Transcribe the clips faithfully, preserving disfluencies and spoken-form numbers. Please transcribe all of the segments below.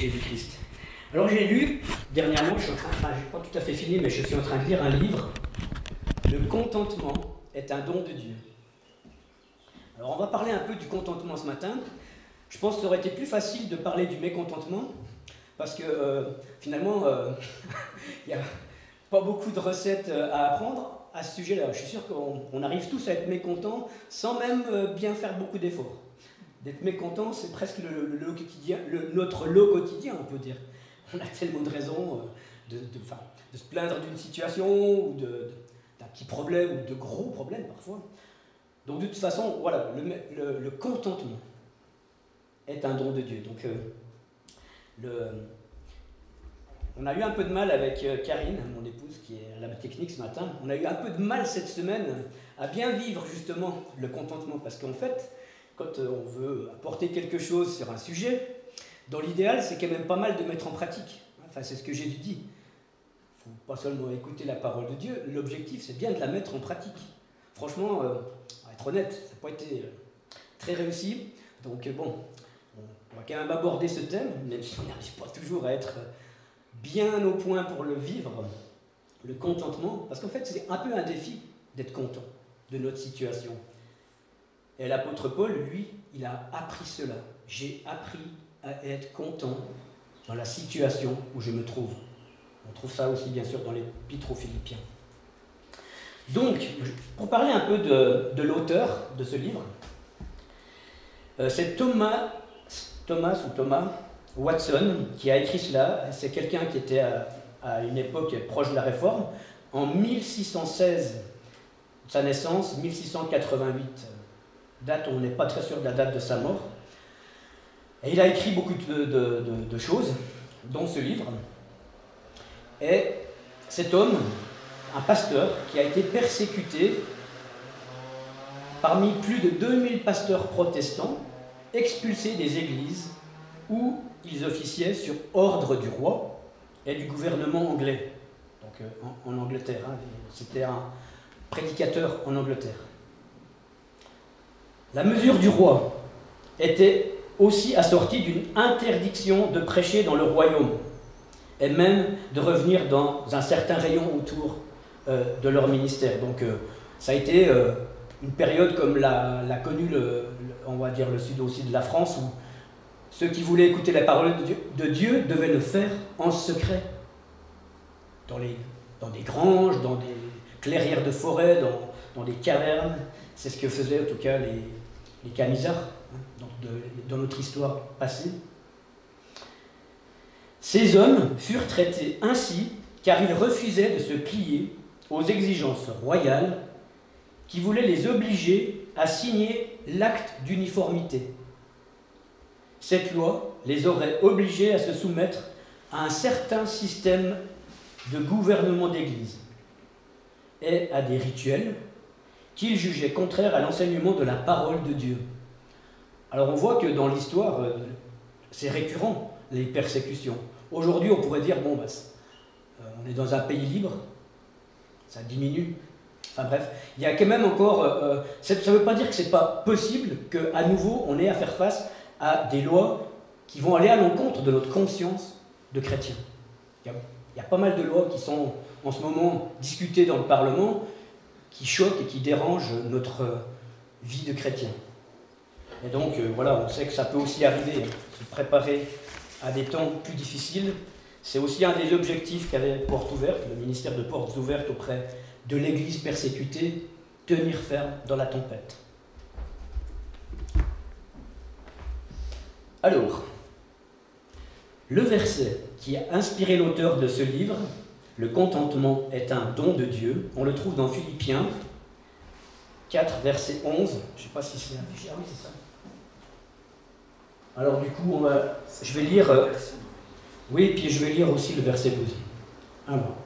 Jésus-Christ. Alors j'ai lu, dernièrement, je suis en train, enfin je n'ai pas tout à fait fini, mais je suis en train de lire un livre, « Le contentement est un don de Dieu ». Alors on va parler un peu du contentement ce matin. Je pense que ça aurait été plus facile de parler du mécontentement, parce que euh, finalement, euh, il n'y a pas beaucoup de recettes à apprendre à ce sujet-là. Je suis sûr qu'on arrive tous à être mécontents sans même bien faire beaucoup d'efforts. D'être mécontent, c'est presque le, le, le quotidien, le, notre lot quotidien, on peut dire. On a tellement de raisons de, de, enfin, de se plaindre d'une situation, ou de, de, d'un petit problème, ou de gros problèmes parfois. Donc de toute façon, voilà, le, le, le contentement est un don de Dieu. Donc, euh, le, on a eu un peu de mal avec Karine, mon épouse, qui est à la technique ce matin. On a eu un peu de mal cette semaine à bien vivre justement le contentement, parce qu'en fait, quand on veut apporter quelque chose sur un sujet, dans l'idéal, c'est quand même pas mal de mettre en pratique. Enfin, c'est ce que Jésus dit. Il ne faut pas seulement écouter la parole de Dieu, l'objectif, c'est bien de la mettre en pratique. Franchement, euh, on va être honnête, ça n'a pas été très réussi. Donc bon, on va quand même aborder ce thème, même si on n'arrive pas toujours à être bien au point pour le vivre, le contentement, parce qu'en fait, c'est un peu un défi d'être content de notre situation. Et l'apôtre Paul, lui, il a appris cela. J'ai appris à être content dans la situation où je me trouve. On trouve ça aussi, bien sûr, dans l'Épître aux Philippiens. Donc, pour parler un peu de, de l'auteur de ce livre, euh, c'est Thomas, Thomas ou Thomas Watson qui a écrit cela. C'est quelqu'un qui était à, à une époque proche de la Réforme, en mille six cent seize, sa naissance, mille six cent quatre-vingt-huit. Date, on n'est pas très sûr de la date de sa mort. Et il a écrit beaucoup de, de, de, de choses, dont ce livre. Et cet homme, un pasteur, qui a été persécuté parmi plus de deux mille pasteurs protestants, expulsés des églises où ils officiaient sur ordre du roi et du gouvernement anglais. Donc euh, en, en Angleterre, hein, c'était un prédicateur en Angleterre. La mesure du roi était aussi assortie d'une interdiction de prêcher dans le royaume et même de revenir dans un certain rayon autour euh, de leur ministère. Donc euh, ça a été euh, une période comme l'a, l'a connu le, le, on va dire le sud aussi de la France, où ceux qui voulaient écouter la parole de Dieu, de Dieu devaient le faire en secret, dans, les, dans des granges, dans des clairières de forêt, dans, dans des cavernes. C'est ce que faisaient en tout cas les, les camisards, hein, dans, de, dans notre histoire passée. Ces hommes furent traités ainsi car ils refusaient de se plier aux exigences royales qui voulaient les obliger à signer l'acte d'uniformité. Cette loi les aurait obligés à se soumettre à un certain système de gouvernement d'église et à des rituels qu'ils jugeaient contraires à l'enseignement de la parole de Dieu. Alors on voit que dans l'histoire, euh, c'est récurrent, les persécutions. Aujourd'hui, on pourrait dire, bon, bah, euh, on est dans un pays libre, ça diminue. Enfin bref, il y a quand même encore... Euh, ça ne veut pas dire que ce n'est pas possible qu'à nouveau, on ait à faire face à des lois qui vont aller à l'encontre de notre conscience de chrétien. Il y a, il y a pas mal de lois qui sont en ce moment discutées dans le Parlement, qui choquent et qui dérangent notre vie de chrétien. Et donc, euh, voilà, on sait que ça peut aussi arriver, hein, se préparer à des temps plus difficiles. C'est aussi un des objectifs qu'avait Portes Ouvertes, le ministère de Portes Ouvertes auprès de l'Église persécutée, tenir ferme dans la tempête. Alors, le verset qui a inspiré l'auteur de ce livre, « Le contentement est un don de Dieu », on le trouve dans Philippiens quatre, verset onze. Je ne sais pas si c'est affiché. Ah oui, c'est ça. Alors du coup, on va, je vais lire... Euh, oui, puis je vais lire aussi le verset douze. Alors,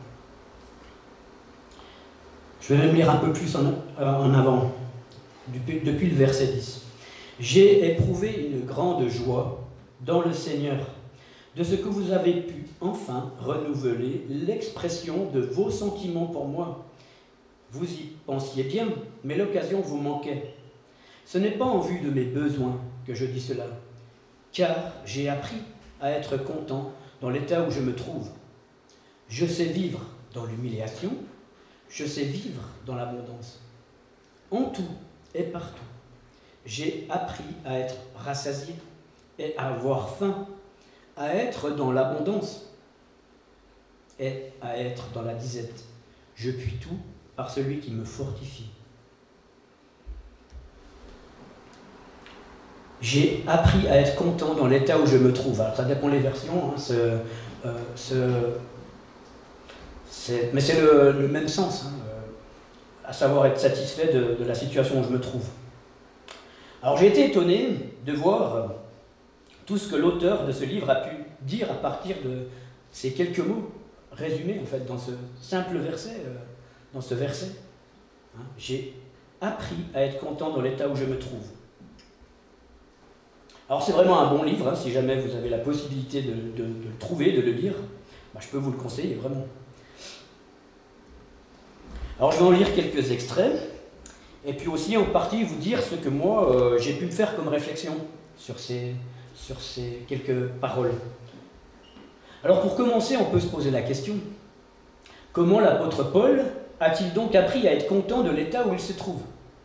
je vais même lire un peu plus en, euh, en avant, depuis, depuis le verset dix. « J'ai éprouvé une grande joie dans le Seigneur, de ce que vous avez pu enfin renouveler l'expression de vos sentiments pour moi. Vous y pensiez bien, mais l'occasion vous manquait. Ce n'est pas en vue de mes besoins que je dis cela, car j'ai appris à être content dans l'état où je me trouve. Je sais vivre dans l'humiliation, je sais vivre dans l'abondance. En tout et partout, j'ai appris à être rassasié et à avoir faim, à être dans l'abondance et à être dans la disette. Je puis tout par celui qui me fortifie. J'ai appris à être content dans l'état où je me trouve. Alors ça dépend des versions, hein, ce, euh, ce, c'est, mais c'est le, le même sens, hein, euh, à savoir être satisfait de, de la situation où je me trouve. Alors j'ai été étonné de voir euh, tout ce que l'auteur de ce livre a pu dire à partir de ces quelques mots résumés en fait dans ce simple verset, euh, dans ce verset. Hein, j'ai appris à être content dans l'état où je me trouve. Alors c'est vraiment un bon livre, hein, si jamais vous avez la possibilité de, de, de le trouver, de le lire, bah, je peux vous le conseiller vraiment. Alors je vais en lire quelques extraits, et puis aussi en partie vous dire ce que moi euh, j'ai pu me faire comme réflexion sur ces, sur ces quelques paroles. Alors pour commencer, on peut se poser la question, comment l'apôtre Paul a-t-il donc appris à être content de l'état où il se trouve?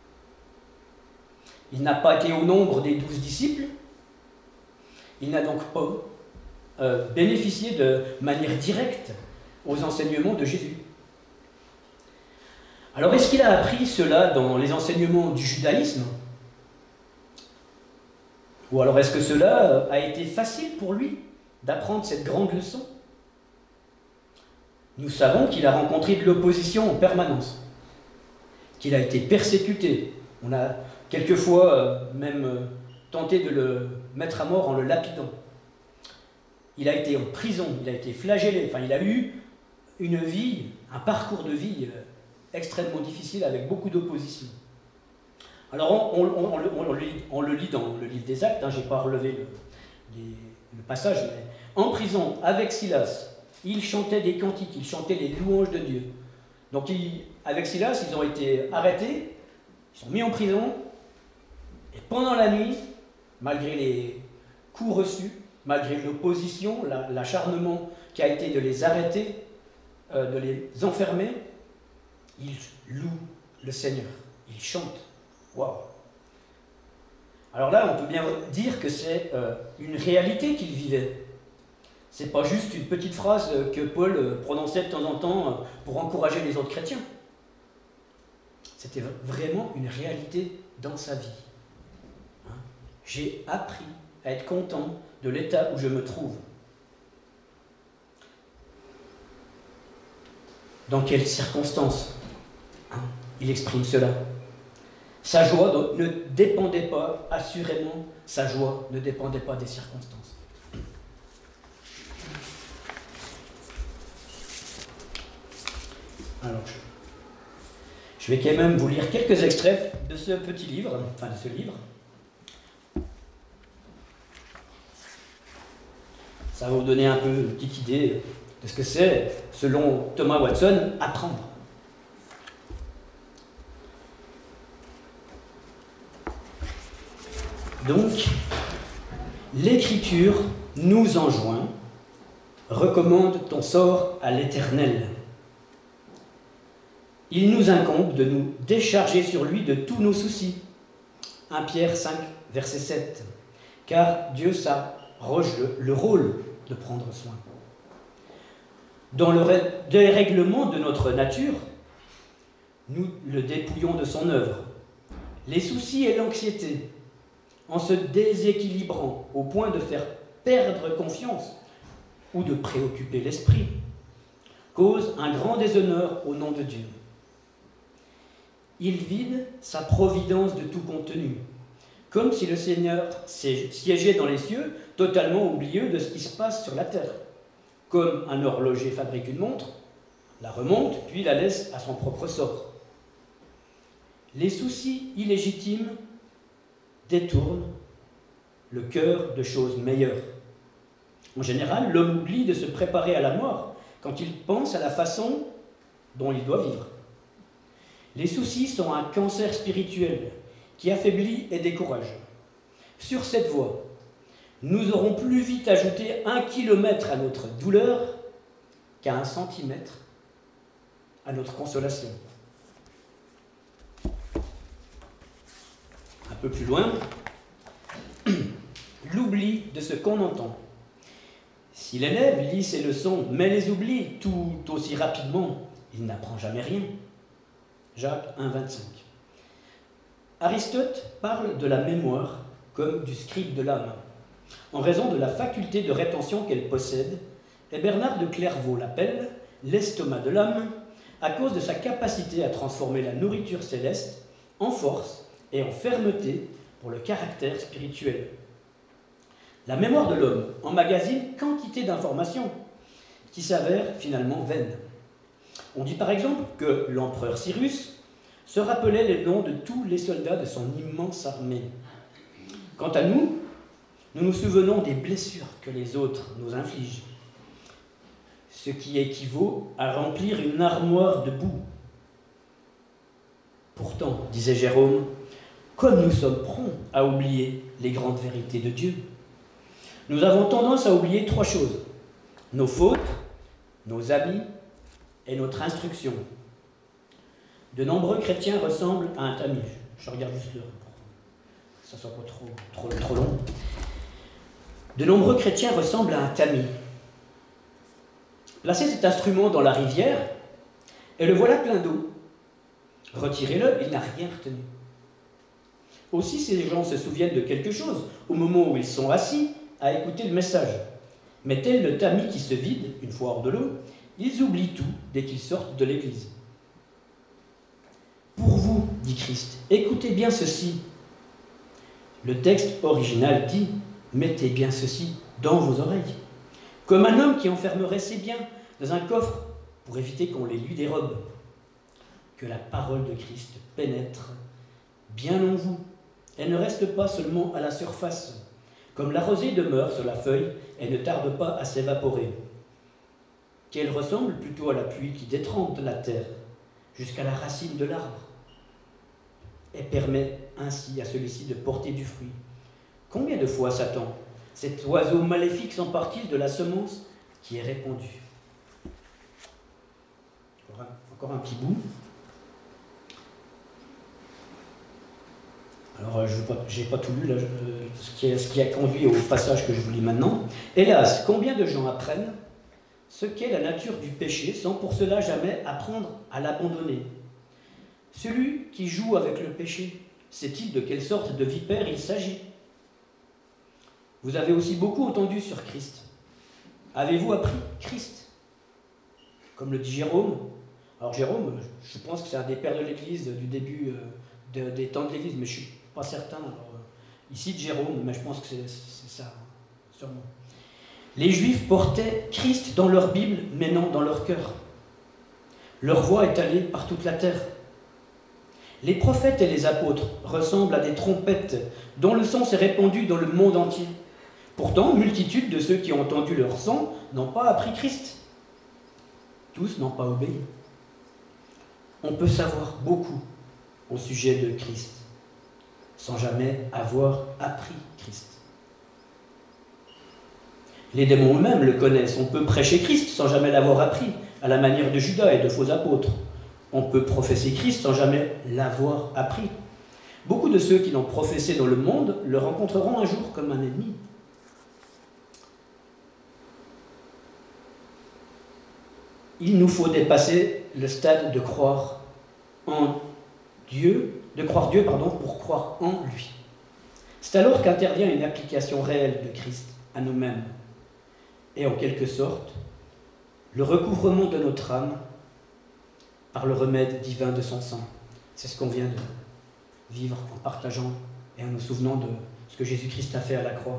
Il n'a pas été au nombre des douze disciples. Il n'a donc pas euh, bénéficié de manière directe aux enseignements de Jésus. Alors est-ce qu'il a appris cela dans les enseignements du judaïsme? Ou alors est-ce que cela a été facile pour lui d'apprendre cette grande leçon? Nous savons qu'il a rencontré de l'opposition en permanence, qu'il a été persécuté. On a quelquefois euh, même euh, tenté de le mettre à mort en le lapidant. Il a été en prison, il a été flagellé, enfin il a eu une vie, un parcours de vie euh, extrêmement difficile avec beaucoup d'opposition. Alors on, on, on, on, le, on, le lit, on le lit dans le livre des Actes, hein, je n'ai pas relevé le, les, le passage, mais en prison avec Silas, il chantait des cantiques, il chantait les louanges de Dieu. Donc il, avec Silas, ils ont été arrêtés, ils sont mis en prison, et pendant la nuit, malgré les coups reçus, malgré l'opposition, la, l'acharnement qui a été de les arrêter, euh, de les enfermer, ils louent le Seigneur, ils chantent. Waouh! Alors là, on peut bien dire que c'est euh, une réalité qu'ils vivaient. C'est pas juste une petite phrase que Paul prononçait de temps en temps pour encourager les autres chrétiens. C'était vraiment une réalité dans sa vie. Hein? J'ai appris à être content de l'état où je me trouve. Dans quelles circonstances hein, il exprime cela? Sa joie ne dépendait pas, assurément, sa joie ne dépendait pas des circonstances. Alors, je, je vais quand même vous lire quelques extraits de ce petit livre, enfin de ce livre. Ça va vous donner un peu une petite idée de ce que c'est, selon Thomas Watson, apprendre. Donc, l'Écriture nous enjoint, recommande ton sort à l'Éternel. Il nous incombe de nous décharger sur lui de tous nos soucis. premier Pierre cinq, verset sept. Car Dieu s'arroge le, le rôle de prendre soin. Dans le dérèglement de notre nature, nous le dépouillons de son œuvre. Les soucis et l'anxiété, en se déséquilibrant au point de faire perdre confiance ou de préoccuper l'esprit, causent un grand déshonneur au nom de Dieu. Il vide sa providence de tout contenu, comme si le Seigneur siégeait dans les cieux, totalement oublieux de ce qui se passe sur la terre. Comme un horloger fabrique une montre, la remonte, puis la laisse à son propre sort. Les soucis illégitimes détournent le cœur de choses meilleures. En général, l'homme oublie de se préparer à la mort quand il pense à la façon dont il doit vivre. Les soucis sont un cancer spirituel qui affaiblit et décourage. Sur cette voie, nous aurons plus vite ajouté un kilomètre à notre douleur qu'à un centimètre à notre consolation. Un peu plus loin, l'oubli de ce qu'on entend. Si l'élève lit ses leçons, mais les oublie tout aussi rapidement, il n'apprend jamais rien. Jacques un, vingt-cinq. Aristote parle de la mémoire comme du scribe de l'âme, en raison de la faculté de rétention qu'elle possède, et Bernard de Clairvaux l'appelle l'estomac de l'âme, à cause de sa capacité à transformer la nourriture céleste en force et en fermeté pour le caractère spirituel. La mémoire de l'homme emmagasine quantité d'informations qui s'avèrent finalement vaines. On dit par exemple que l'empereur Cyrus se rappelait les noms de tous les soldats de son immense armée. Quant à nous, nous nous souvenons des blessures que les autres nous infligent, ce qui équivaut à remplir une armoire de boue. Pourtant, disait Jérôme, comme nous sommes prompts à oublier les grandes vérités de Dieu, nous avons tendance à oublier trois choses: nos fautes, nos habits et notre instruction. De nombreux chrétiens ressemblent à un tamis. Je regarde juste l'heure pour que ça ne soit pas trop, trop, trop long. De nombreux chrétiens ressemblent à un tamis. Placez cet instrument dans la rivière et le voilà plein d'eau. Retirez-le, il n'a rien retenu. Aussi, ces gens se souviennent de quelque chose au moment où ils sont assis à écouter le message. Mais tel le tamis qui se vide, une fois hors de l'eau, ils oublient tout dès qu'ils sortent de l'église. Pour vous, dit Christ, écoutez bien ceci. Le texte original dit « mettez bien ceci dans vos oreilles », comme un homme qui enfermerait ses biens dans un coffre pour éviter qu'on les lui dérobe. Que la parole de Christ pénètre bien en vous et ne reste pas seulement à la surface, comme la rosée demeure sur la feuille et ne tarde pas à s'évaporer. Qu'elle ressemble plutôt à la pluie qui détrempe la terre jusqu'à la racine de l'arbre et permet ainsi à celui-ci de porter du fruit. Combien de fois Satan, cet oiseau maléfique, s'empare-t-il de la semence qui est répandue? Encore un, encore un petit bout. Alors, je n'ai pas tout lu, là, je, ce, qui est, ce qui a conduit au passage que je vous lis maintenant. Hélas, combien de gens apprennent ce qu'est la nature du péché sans pour cela jamais apprendre à l'abandonner? Celui qui joue avec le péché, sait-il de quelle sorte de vipère il s'agit? Vous avez aussi beaucoup entendu sur Christ. Avez-vous appris Christ? Comme le dit Jérôme. Alors Jérôme, je pense que c'est un des pères de l'Église du début euh, de, des temps de l'Église, mais je ne suis pas certain. Alors, euh, il cite Jérôme, mais je pense que c'est, c'est ça, sûrement. Les Juifs portaient Christ dans leur Bible, mais non dans leur cœur. Leur voix est allée par toute la terre. Les prophètes et les apôtres ressemblent à des trompettes dont le son s'est répandu dans le monde entier. Pourtant, multitude de ceux qui ont entendu leur son n'ont pas appris Christ. Tous n'ont pas obéi. On peut savoir beaucoup au sujet de Christ sans jamais avoir appris Christ. Les démons eux-mêmes le connaissent. On peut prêcher Christ sans jamais l'avoir appris, à la manière de Judas et de faux apôtres. On peut professer Christ sans jamais l'avoir appris. Beaucoup de ceux qui l'ont professé dans le monde le rencontreront un jour comme un ennemi. Il nous faut dépasser le stade de croire en Dieu, de croire Dieu, pardon, pour croire en lui. C'est alors qu'intervient une application réelle de Christ à nous-mêmes et en quelque sorte le recouvrement de notre âme par le remède divin de son sang. C'est ce qu'on vient de vivre en partageant et en nous souvenant de ce que Jésus-Christ a fait à la croix.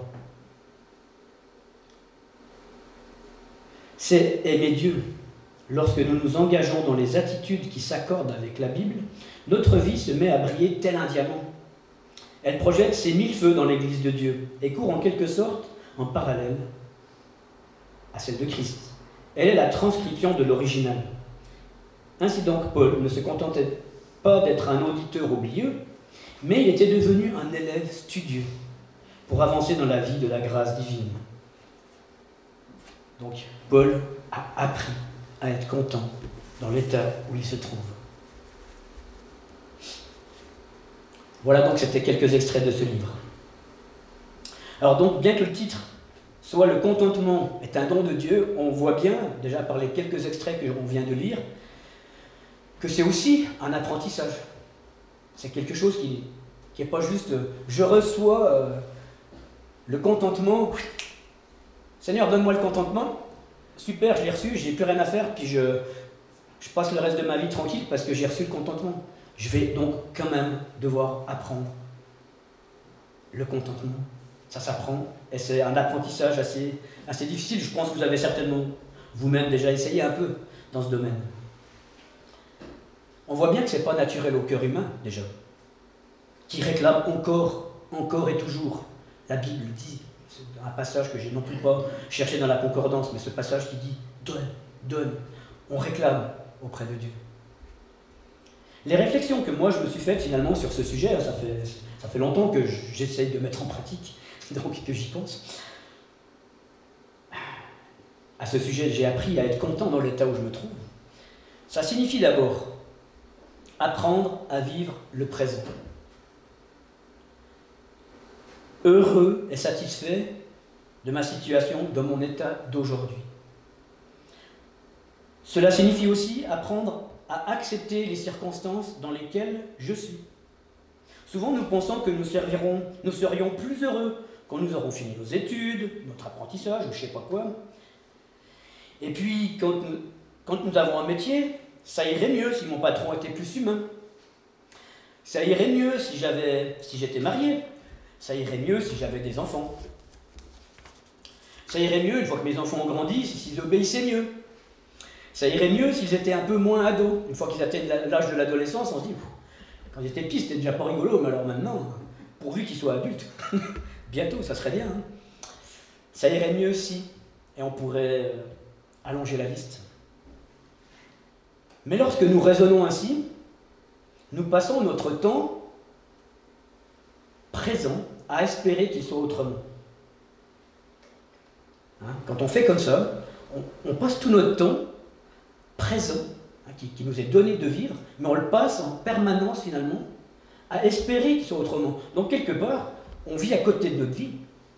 C'est aimer Dieu. Lorsque nous nous engageons dans les attitudes qui s'accordent avec la Bible, notre vie se met à briller tel un diamant. Elle projette ses mille feux dans l'Église de Dieu et court en quelque sorte en parallèle à celle de Christ. Elle est la transcription de l'original. Ainsi donc, Paul ne se contentait pas d'être un auditeur oublieux, mais il était devenu un élève studieux. pour avancer dans la vie de la grâce divine. Donc, Paul a appris à être content dans l'état où il se trouve. Voilà donc, c'était quelques extraits de ce livre. Alors donc, bien que le titre soit « Le contentement est un don de Dieu », on voit bien, déjà par les quelques extraits que l'on vient de lire, que c'est aussi un apprentissage. C'est quelque chose qui n'est pas juste euh, « je reçois euh, le contentement, Seigneur, donne-moi le contentement, super, je l'ai reçu, j'ai plus rien à faire, puis je, je passe le reste de ma vie tranquille parce que j'ai reçu le contentement. » Je vais donc quand même devoir apprendre le contentement. Ça s'apprend, et c'est un apprentissage assez, assez difficile. Je pense que vous avez certainement vous-même déjà essayé un peu dans ce domaine. On voit bien que ce n'est pas naturel au cœur humain, déjà, qui réclame encore, encore et toujours. La Bible dit, c'est un passage que j'ai non plus pas cherché dans la concordance, mais ce passage qui dit « donne, donne », on réclame auprès de Dieu. Les réflexions que moi je me suis faites finalement sur ce sujet, ça fait, ça fait longtemps que j'essaye de mettre en pratique, donc que j'y pense. À ce sujet, j'ai appris à être content dans l'état où je me trouve. Ça signifie d'abord apprendre à vivre le présent. Heureux et satisfait de ma situation, de mon état d'aujourd'hui. Cela signifie aussi apprendre à accepter les circonstances dans lesquelles je suis. Souvent, nous pensons que nous, servirons, nous serions plus heureux quand nous aurons fini nos études, notre apprentissage, ou je ne sais pas quoi. Et puis, quand nous, quand nous avons un métier, ça irait mieux si mon patron était plus humain. Ça irait mieux si j'avais, si j'étais marié. Ça irait mieux si j'avais des enfants. Ça irait mieux une fois que mes enfants ont grandi, s'ils obéissaient mieux. Ça irait mieux s'ils étaient un peu moins ados. Une fois qu'ils atteignent l'âge de l'adolescence, on se dit, quand ils étaient petits, c'était déjà pas rigolo, mais alors maintenant, pourvu qu'ils soient adultes, bientôt, ça serait bien. Hein. Ça irait mieux si, et on pourrait allonger la liste. Mais lorsque nous raisonnons ainsi, nous passons notre temps présent à espérer qu'il soit autrement. Hein, quand on fait comme ça, on, on passe tout notre temps présent, hein, qui, qui nous est donné de vivre, mais on le passe en permanence finalement à espérer qu'il soit autrement. Donc quelque part, on vit à côté de notre vie.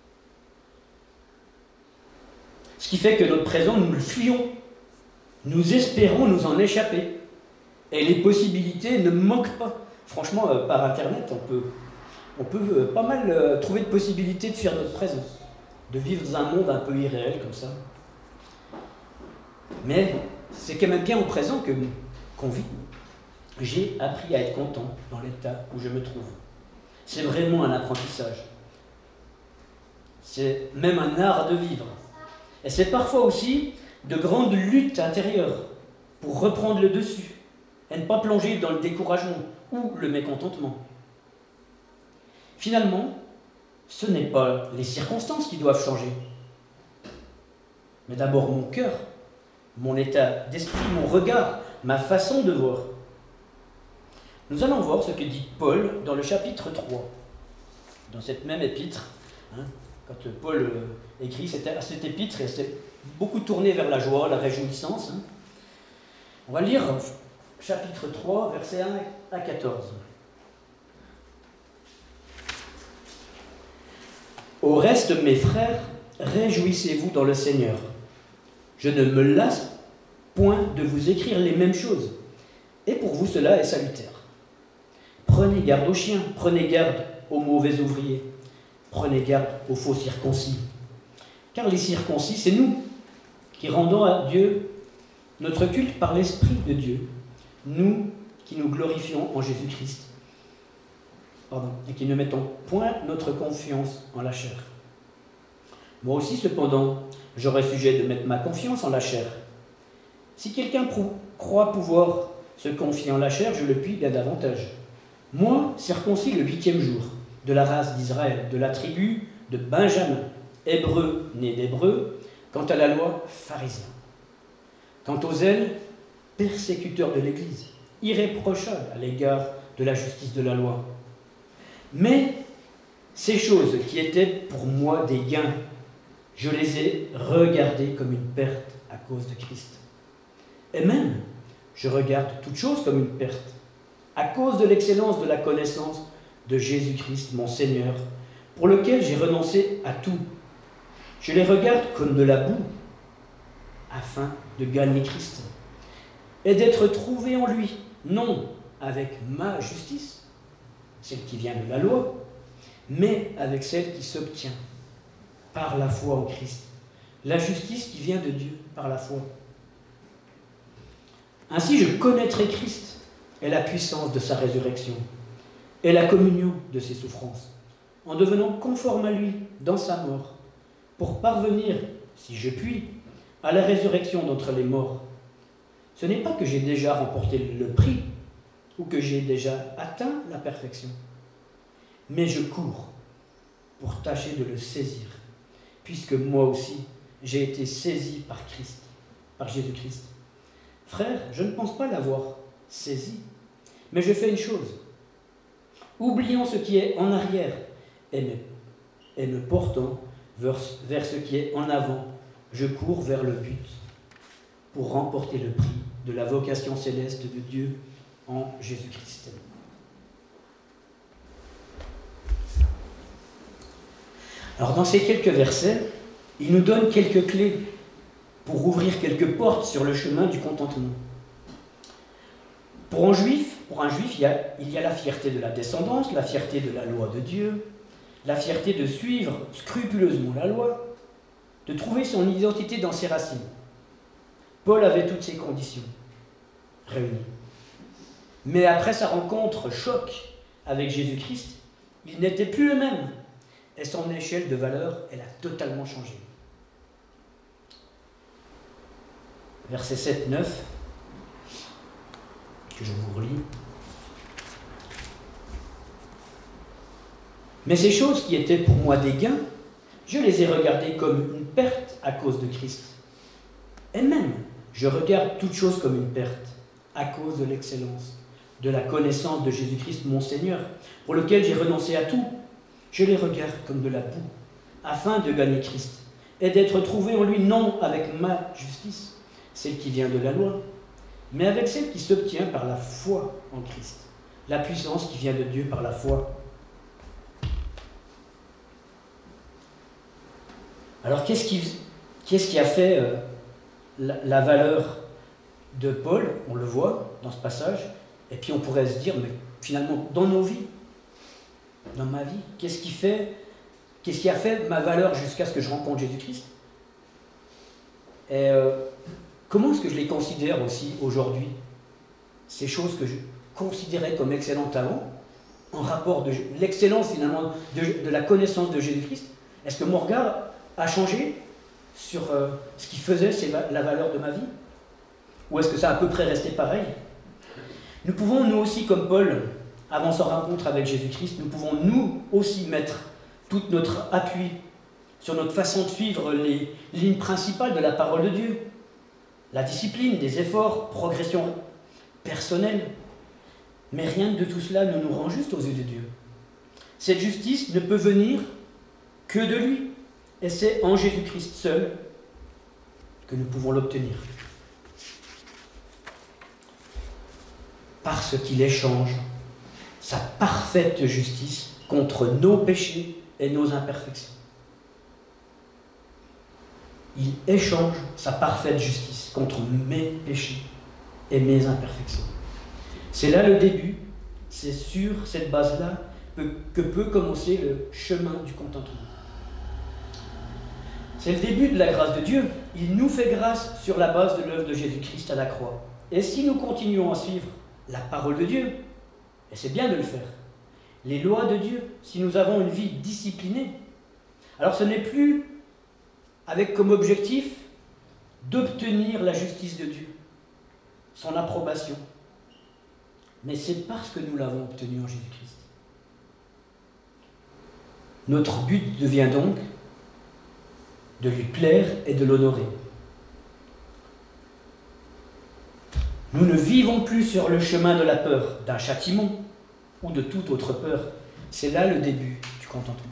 Ce qui fait que notre présent, nous le fuyons. Nous espérons nous en échapper. Et les possibilités ne manquent pas. Franchement, euh, par Internet, on peut, on peut euh, pas mal euh, trouver de possibilités de fuir notre présent. De vivre dans un monde un peu irréel comme ça. Mais c'est quand même bien au présent que, qu'on vit. J'ai appris à être content dans l'état où je me trouve. C'est vraiment un apprentissage. C'est même un art de vivre. Et c'est parfois aussi de grandes luttes intérieures pour reprendre le dessus et ne pas plonger dans le découragement ou le mécontentement. Finalement, ce n'est pas les circonstances qui doivent changer, mais d'abord mon cœur, mon état d'esprit, mon regard, ma façon de voir. Nous allons voir ce que dit Paul dans le chapitre trois, dans cette même épître. Hein, quand Paul euh, écrit cette, cette épître, et c'est beaucoup tourné vers la joie, la réjouissance. Hein. On va lire chapitre trois, versets un à quatorze. Au reste, mes frères, réjouissez-vous dans le Seigneur. Je ne me lasse point de vous écrire les mêmes choses, et pour vous cela est salutaire. Prenez garde aux chiens, prenez garde aux mauvais ouvriers, prenez garde aux faux circoncis. Car les circoncis, c'est nous qui rendons à Dieu notre culte par l'Esprit de Dieu, nous qui nous glorifions en Jésus-Christ, pardon, et qui ne mettons point notre confiance en la chair. Moi aussi, cependant, j'aurais sujet de mettre ma confiance en la chair. Si quelqu'un prou- croit pouvoir se confier en la chair, je le puis bien davantage. Moi, circoncis le huitième jour, de la race d'Israël, de la tribu de Benjamin, hébreu né d'hébreu, quant à la loi, pharisien. Quant aux zèles, persécuteurs de l'Église, irréprochables à l'égard de la justice de la loi. Mais Ces choses qui étaient pour moi des gains, je les ai regardées comme une perte à cause de Christ. Et même, je regarde toutes choses comme une perte, à cause de l'excellence de la connaissance de Jésus-Christ, mon Seigneur, pour lequel j'ai renoncé à tout. Je les regarde comme de la boue, afin de gagner Christ, et d'être trouvé en lui, non avec ma justice, celle qui vient de la loi, mais avec celle qui s'obtient par la foi en Christ, la justice qui vient de Dieu par la foi. Ainsi je connaîtrai Christ et la puissance de sa résurrection et la communion de ses souffrances, en devenant conforme à lui dans sa mort, pour parvenir, si je puis, à la résurrection d'entre les morts. Ce n'est pas que j'ai déjà remporté le prix ou que j'ai déjà atteint la perfection, mais je cours pour tâcher de le saisir, puisque moi aussi j'ai été saisi par Christ, par Jésus-Christ. Frère, je ne pense pas l'avoir saisi, mais je fais une chose. Oubliant ce qui est en arrière et me, et me portant vers, vers ce qui est en avant, je cours vers le but pour remporter le prix de la vocation céleste de Dieu en Jésus-Christ. Alors dans ces quelques versets, il nous donne quelques clés pour ouvrir quelques portes sur le chemin du contentement. Pour un juif, pour un juif, il y a, il y a la fierté de la descendance, la fierté de la loi de Dieu, la fierté de suivre scrupuleusement la loi, de trouver son identité dans ses racines. Paul avait toutes ces conditions réunies. Mais après sa rencontre choc avec Jésus-Christ, il n'était plus le même. Et son échelle de valeur, elle a totalement changé. Versets sept neuf, que je vous relis. Mais ces choses qui étaient pour moi des gains, je les ai regardées comme une perte à cause de Christ. Et même, je regarde toutes choses comme une perte à cause de l'excellence, de la connaissance de Jésus-Christ, mon Seigneur, pour lequel j'ai renoncé à tout. Je les regarde comme de la boue, afin de gagner Christ, et d'être trouvé en lui, non avec ma justice, celle qui vient de la loi, mais avec celle qui s'obtient par la foi en Christ, la puissance qui vient de Dieu par la foi. Alors qu'est-ce qui, qu'est-ce qui a fait euh, la, la valeur de Paul? On le voit dans ce passage, et puis on pourrait se dire, mais finalement, dans nos vies, dans ma vie, qu'est-ce qui fait, qu'est-ce qui a fait ma valeur jusqu'à ce que je rencontre Jésus-Christ? Et euh, comment est-ce que je les considère aussi aujourd'hui, ces choses que je considérais comme excellentes avant, en rapport de l'excellence finalement de, de la connaissance de Jésus-Christ? Est-ce que mon regard a changé sur euh, ce qui faisait c'est la valeur de ma vie? Ou est-ce que ça a à peu près resté pareil? Nous pouvons, nous aussi, comme Paul, avant sa rencontre avec Jésus-Christ, nous pouvons nous aussi mettre tout notre appui sur notre façon de suivre les lignes principales de la parole de Dieu. La discipline, des efforts, progression personnelle. Mais rien de tout cela ne nous rend juste aux yeux de Dieu. Cette justice ne peut venir que de lui. Et c'est en Jésus-Christ seul que nous pouvons l'obtenir. Parce qu'il échange sa parfaite justice contre nos péchés et nos imperfections. Il échange sa parfaite justice contre mes péchés et mes imperfections. C'est là le début, c'est sur cette base-là que peut commencer le chemin du contentement. C'est le début de la grâce de Dieu. Il nous fait grâce sur la base de l'œuvre de Jésus-Christ à la croix. Et si nous continuons à suivre la parole de Dieu, et c'est bien de le faire, les lois de Dieu, si nous avons une vie disciplinée, alors ce n'est plus avec comme objectif d'obtenir la justice de Dieu, son approbation, mais c'est parce que nous l'avons obtenue en Jésus-Christ. Notre but devient donc de lui plaire et de l'honorer. Nous ne vivons plus sur le chemin de la peur, d'un châtiment ou de toute autre peur. C'est là le début du contentement.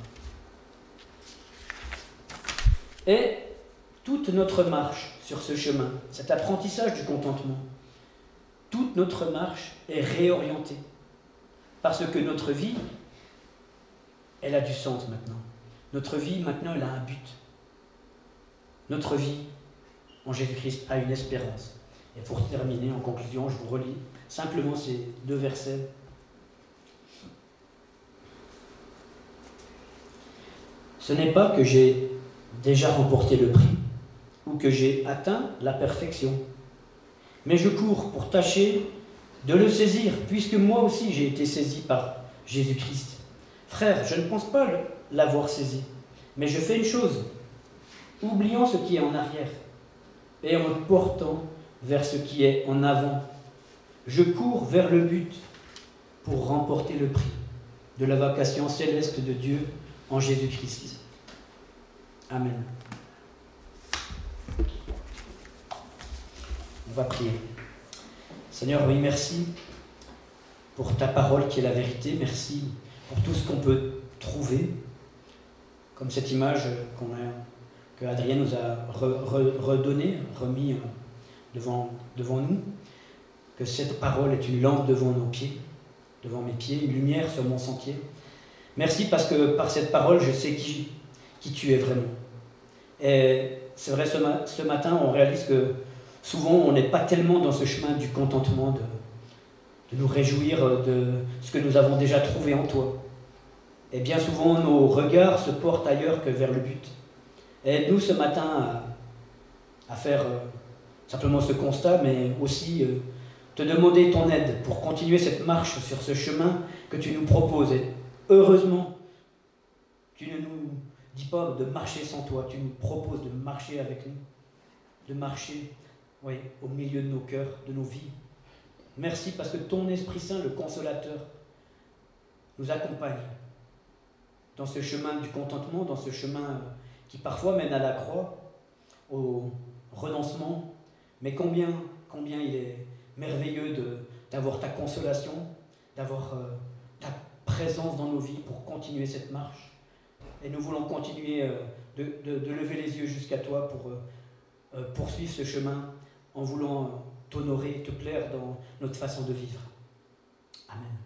Et toute notre marche sur ce chemin, cet apprentissage du contentement, toute notre marche est réorientée. Parce que notre vie, elle a du sens maintenant. Notre vie, maintenant, elle a un but. Notre vie, en Jésus-Christ, a une espérance. Et pour terminer, en conclusion, je vous relis simplement ces deux versets. Ce n'est pas que j'ai déjà remporté le prix ou que j'ai atteint la perfection, mais je cours pour tâcher de le saisir, puisque moi aussi j'ai été saisi par Jésus-Christ. Frère, je ne pense pas l'avoir saisi, mais je fais une chose, oubliant ce qui est en arrière et en me portant vers ce qui est en avant. Je cours vers le but pour remporter le prix de la vocation céleste de Dieu en Jésus-Christ. Amen. On va prier. Seigneur, oui, merci pour ta parole qui est la vérité. Merci pour tout ce qu'on peut trouver, comme cette image qu'on a, que Adrien nous a re, re, redonnée, remis devant, devant nous, que cette parole est une lampe devant nos pieds, devant mes pieds, une lumière sur mon sentier. Merci parce que par cette parole, je sais qui, qui tu es vraiment. Et c'est vrai, ce, ma, ce matin, on réalise que souvent, on n'est pas tellement dans ce chemin du contentement, de, de nous réjouir de ce que nous avons déjà trouvé en toi. Et bien souvent, nos regards se portent ailleurs que vers le but. Aide-nous ce matin à, à faire euh, simplement ce constat, mais aussi euh, te demander ton aide pour continuer cette marche sur ce chemin que tu nous proposes. Et heureusement, tu ne nous dis pas de marcher sans toi, tu nous proposes de marcher avec nous, de marcher oui, au milieu de nos cœurs, de nos vies. Merci parce que ton Esprit Saint, le Consolateur, nous accompagne dans ce chemin du contentement, dans ce chemin qui parfois mène à la croix, au renoncement. Mais combien, combien il est merveilleux de, d'avoir ta consolation, d'avoir euh, ta présence dans nos vies pour continuer cette marche. Et nous voulons continuer euh, de, de, de lever les yeux jusqu'à toi pour euh, euh, poursuivre ce chemin en voulant t'honorer, te plaire dans notre façon de vivre. Amen.